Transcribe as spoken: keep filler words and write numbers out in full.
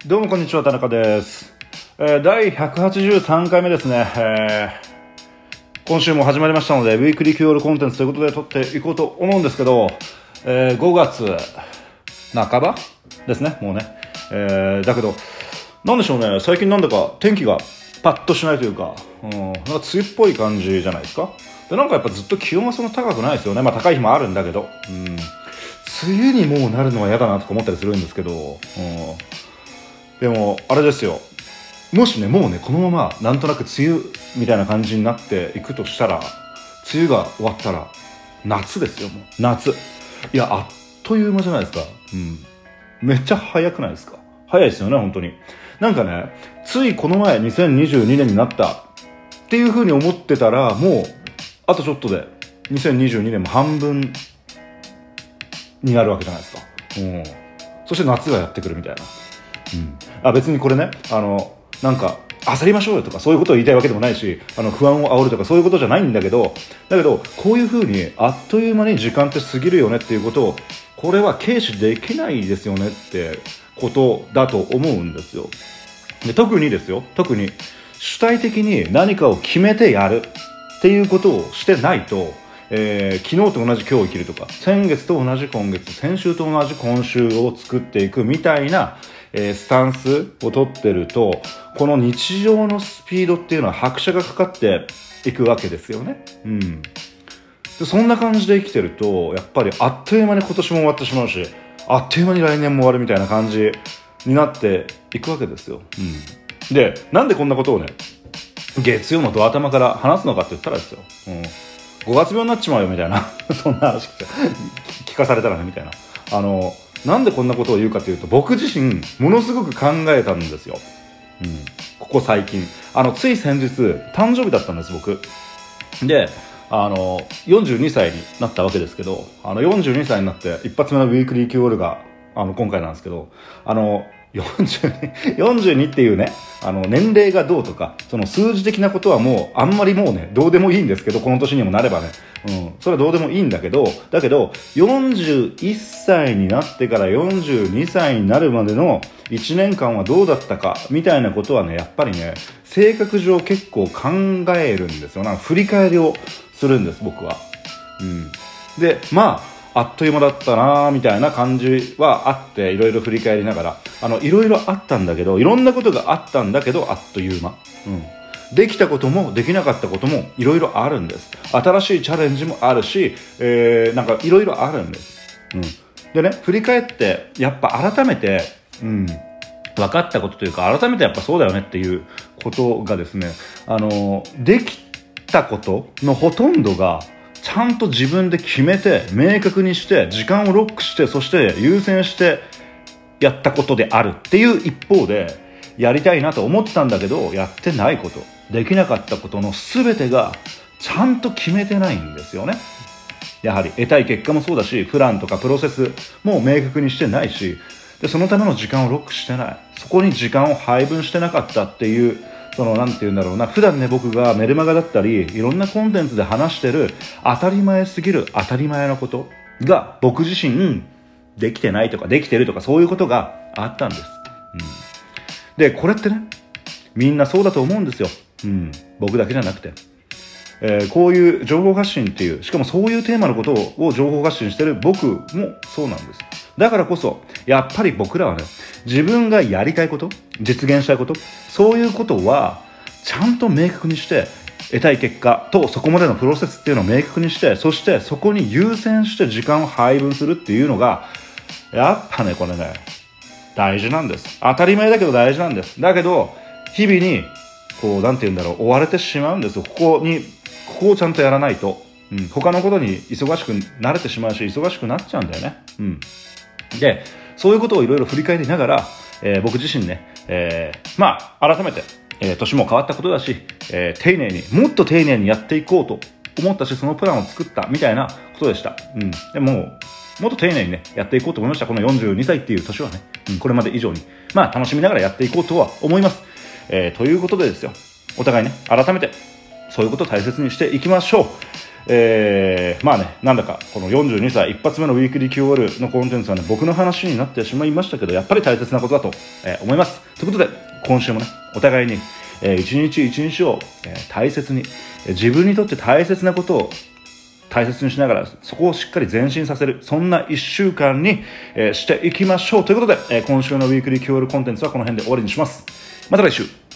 どうもこんにちは、田中です。えー、だいひゃくはちじゅうさんかいめですね、えー、今週も始まりましたのでウィークリー キューアール コンテンツということで撮っていこうと思うんですけど、えー、ごがつなかばですね、もうね、えー、だけどなんでしょうね、最近なんだか天気がパッとしないというか、うん、なんか梅雨っぽい感じじゃないですか。でなんかやっぱずっと気温はそんな高くないですよね。まあ高い日もあるんだけど、うん、梅雨にもうなるのは嫌だなとか思ったりするんですけど、うん、でもあれですよ、もしねもうねこのままなんとなく梅雨みたいな感じになっていくとしたら、梅雨が終わったら夏ですよ。もう夏、いやあっという間じゃないですか。うん、めっちゃ早くないですか。早いですよね本当に。なんかね、ついこの前にせんにじゅうにねんになったっていう風に思ってたら、もうあとちょっとでにせんにじゅうにねんも半分になるわけじゃないですか。うん、そして夏がやってくるみたいな。うん、あ別にこれね、あのなんか焦りましょうよとかそういうことを言いたいわけでもないし、あの不安を煽るとかそういうことじゃないんだけど、だけどこういう風にあっという間に時間って過ぎるよねっていうことを、これは軽視できないですよねってことだと思うんですよ。で特にですよ、特に主体的に何かを決めてやるっていうことをしてないと、えー、昨日と同じ今日生きるとか、先月と同じ今月、先週と同じ今週を作っていくみたいな、えー、スタンスを取ってると、この日常のスピードっていうのは拍車がかかっていくわけですよね。うん。でそんな感じで生きてると、やっぱりあっという間に今年も終わってしまうし、あっという間に来年も終わるみたいな感じになっていくわけですよ。うん、でなんでこんなことをね月曜のド頭から話すのかって言ったらですよ、うん、ごがつ病になっちまうよみたいなそんな話聞かされたらねみたいな、あのなんでこんなことを言うかというと、僕自身ものすごく考えたんですよ。うん、ここ最近、あのつい先日誕生日だったんです僕で。あのよんじゅうにさいになったわけですけど、あのよんじゅうにさいになって一発目のウィークリー キューアール があの今回なんですけど、あのよんじゅうに、よんじゅうにっていうね、あの年齢がどうとかその数字的なことはもうあんまりもうねどうでもいいんですけど、この年にもなればね、うん、それはどうでもいいんだけど、だけどよんじゅういっさいになってからよんじゅうにさいになるまでのいちねんかんはどうだったかみたいなことはね、やっぱりね性格上結構考えるんですよ。なんか振り返りをするんです僕は。うん、でまああっという間だったなみたいな感じはあって、いろいろ振り返りながら、あのいろいろあったんだけど、いろんなことがあったんだけどあっという間、うん、できたこともできなかったこともいろいろあるんです。新しいチャレンジもあるし、えー、なんかいろいろあるんです。うん、でね、振り返ってやっぱ改めて、うん、分かったことというか、改めてやっぱそうだよねっていうことがですね、あのできたことのほとんどがちゃんと自分で決めて明確にして時間をロックして、そして優先してやったことであるっていう一方で、やりたいなと思ってたんだけどやってないこと、できなかったことの全てがちゃんと決めてないんですよね。やはり得たい結果もそうだし、プランとかプロセスも明確にしてないし、でそのための時間をロックしてない、そこに時間を配分してなかったっていう、そのなんて言うんだろうな、普段ね僕がメルマガだったりいろんなコンテンツで話してる当たり前すぎる当たり前のことが僕自身できてないとかできてるとか、そういうことがあったんです。うん、でこれってねみんなそうだと思うんですよ。うん、僕だけじゃなくて、えー、こういう情報発信っていう、しかもそういうテーマのことを情報発信してる僕もそうなんです。だからこそやっぱり僕らはね、自分がやりたいこと、実現したいこと、そういうことはちゃんと明確にして、得たい結果とそこまでのプロセスっていうのを明確にして、そしてそこに優先して時間を配分するっていうのがやっぱね、これね大事なんです。当たり前だけど大事なんです。だけど日々にこうなんて言うんだろう、追われてしまうんですよ。ここにここをちゃんとやらないと、うん、他のことに忙しく慣れてしまうし、忙しくなっちゃうんだよね。うん、でそういうことをいろいろ振り返りながら、えー、僕自身ね、えー、まあ改めて、えー、年も変わったことだし、えー、丁寧にもっと丁寧にやっていこうと思ったし、そのプランを作ったみたいなことでした。うん、でももっと丁寧にねやっていこうと思いました。このよんじゅうにさいっていう年はね、うん、これまで以上にまあ楽しみながらやっていこうとは思います。えー、ということでですよ、お互いね改めてそういうことを大切にしていきましょう。 えー、まあね、なんだか、このよんじゅうにさい一発目のウィークリー キューオーエル のコンテンツはね、僕の話になってしまいましたけど、やっぱり大切なことだと、えー、思います。ということで、今週もね、お互いに、えー、一日一日を、えー、大切に、えー、自分にとって大切なことを大切にしながら、そこをしっかり前進させる、そんな一週間に、えー、していきましょう。ということで、えー、今週のウィークリー キューオーエル コンテンツはこの辺で終わりにします。また来週。